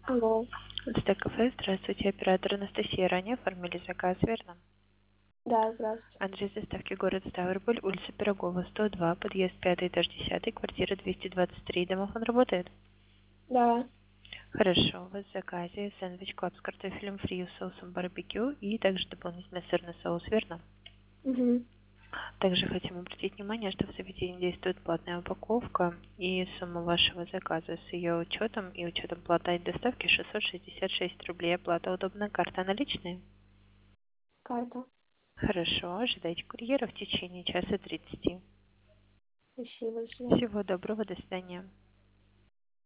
Алло. СТ-кафе, здравствуйте, оператор Анастасия. Ранее оформили заказ, верно? Да, здравствуйте. Адрес доставки город Ставрополь, улица Пирогова, 102, подъезд 5, этаж 10, квартира 223. Домофон работает? Да. Хорошо, у вас в заказе сэндвич клаб с картофелем фри с соусом барбекю и также дополнительно сырный соус, верно? Угу. Также хотим обратить внимание, что в заведении действует платная упаковка, и сумма вашего заказа с ее учетом и учетом платы доставки 666 рублей. Оплата удобная, карта наличные? Карта. Хорошо, ожидайте курьера в течение часа 30. Спасибо, до свидания. Всего доброго, до свидания.